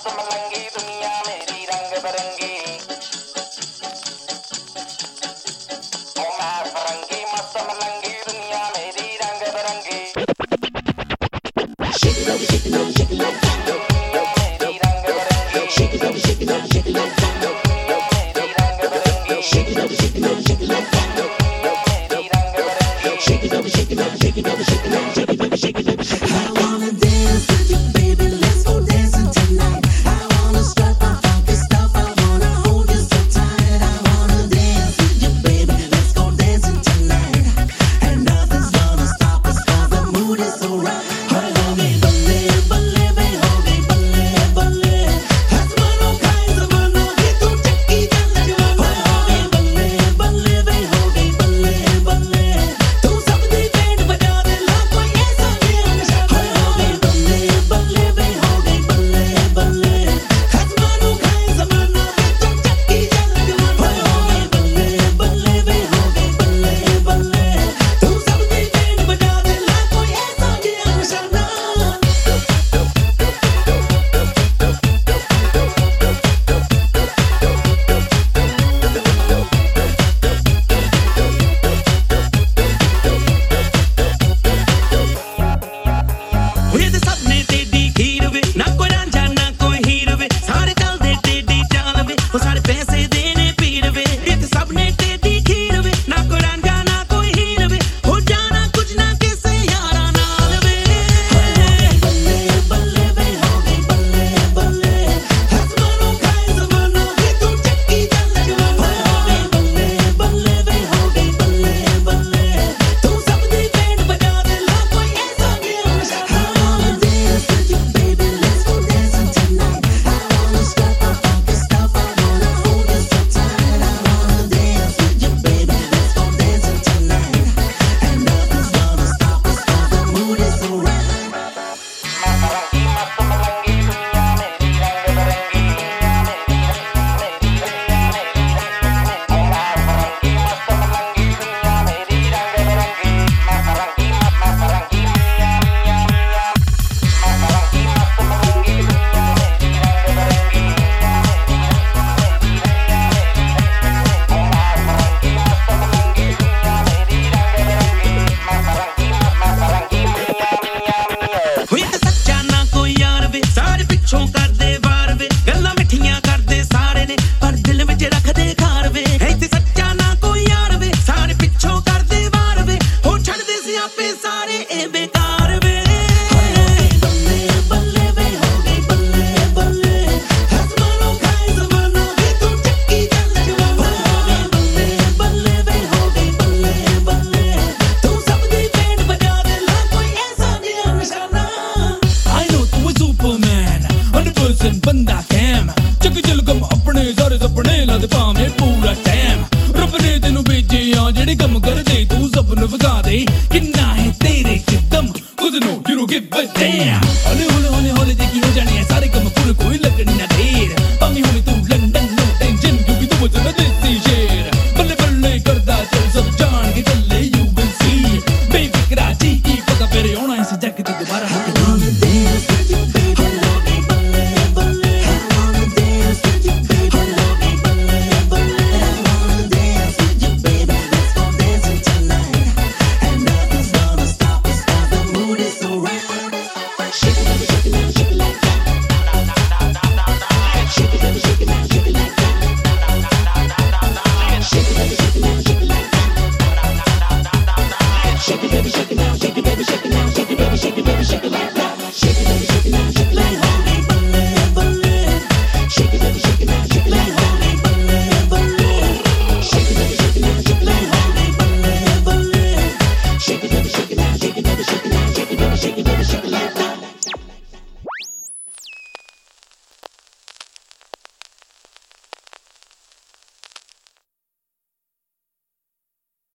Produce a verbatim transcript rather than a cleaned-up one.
मस्त मलंगी दुनिया मेरी रंग बिरंगी। ओ मैं फरंगी मस्त मलंगी दुनिया मेरी रंग बिरंगी। Shake it over, shake it over, shake it over, मेरी रंग बिरंगी। Shake it over, shake it over, shake it over, मेरी रंग बिरंगी। Shake it over, shake it over, shake it over, मेरी रंग बिरंगी। Shake it over, shake it over, shake it over, shake it over, shake it over, shake it over, shake it over. I wanna dance with you, baby. Let's go dancing tonight. I wanna strut my funky stuff. I wanna hold you so tight. I wanna dance with you, baby. Let's go dancing tonight. And nothing's gonna stop us 'cause the mood is so right. Ho ge balle balle be ho ge balle balle. Hasmano khai zamana ye tu chakki chal jwa. Ho ge balle balle be ho ge balle balle. Tu sab di band baja de la koi aisa ye nशा. Ho ge balle balle be ho ge balle balle. Hasmano khai zamana ye tu chakki chal jwa. Ho ge balle balle be ho ge balle balle. Tu sab di band baja de la koi aisa ye nशा. वे ते सबने तेरी खीर वे ना कोई रांझा ना कोई हीर वे सारे चल दे तेरी चाल वे वो सारे पैसे देने पीर वे ये ते सबने तेरी खीर वे ना कोई रांझा ना कोई हीर वे हो जाना कुछ ना किसे यारा नाल वे बल्ले बल्ले बे हो गई बल्ले बल्ले हसमानो खाए ज़माना ये तू चक्की चल जवा हो गई बल्ले बल्ले बे हो गई बल्ले बल्ले तू सब दी बैंड बजा दे ला कोई ऐसा ये नशा. I wanna dance with you, baby. Let's go dancing tonight. I wanna strut my funky stuff. I wanna hold you so tight. I wanna dance with you, baby. Let's go dancing tonight. And nothing's gonna stop us 'cause the mood is so right. मैं फरंगी मस्त मलंगी दुनिया मेरी रंग बिरंगी। दुनिया मेरी मेरी दुनिया मेरी रंग। ओ मैं फरंगी मस्त मलंगी दुनिया मेरी रंग बिरंगी। मैं फरंगी मैं फरंगी मियां मियां मियां। मैं फरंगी मस्त मलंगी दुनिया मेरी रंग बिरंगी। दुनिया मेरी मेरी दुनिया मेरी रंग। ओ मैं फरंगी मस्त मलंगी दुनिया मेरी रंग बिरंगी। मैं फरंगी मैं फरंगी मियां मियां मियां। वे ते सच्चा ना कोई यार वे सारे पिछों कर दे वार वे गल्लां मिठियां कर दे सारे ने पर दिल विच रख दे खार वे है ते सच्चा ना कोई यार वे सारे पिछों कर दे वार वे हो छड़ दे सियापे सारे ए बेकार वे बल्ले बल्ले बे हो गई बल्ले बल्ले हसमानो खाए ज़माना ये तू चक्की चल जवा हो गई बल्ले बल्ले बे हो गई बल्ले बल्ले तू सब दी बैंड बजा दे ला कोई ऐसा ये निशाना. I know तू है Superman, हंड्रेड परसेंट बंदा कैम चक जलगम अपने सारे सपने ला दे पाਵੇਂ पूरा टाइम रब ने तेनू भेजे आ ਜਿਹੜੇ ਕੰਮ ਕਰਦੇ ਤੂੰ ਸਭ ਨੂੰ ਵਗਾ ਦੇ ਕਿੰਨਾ ਹੈ ਤੇਰੇ ਚ ਦਮ ਖੁਦ ਨੂੰ you don't give a damn ਹੌਲੀ ਹੌਲੀ ਹੌਲੀ ਹੌਲੀ ਦੇਖੀ ਹੋ ਜਾਣੀ ਹੈ ਸਾਰੇ ਕੰਮ ਪੂਰੇ ਕੋਈ ਲੱਗਣੀ ਨਾ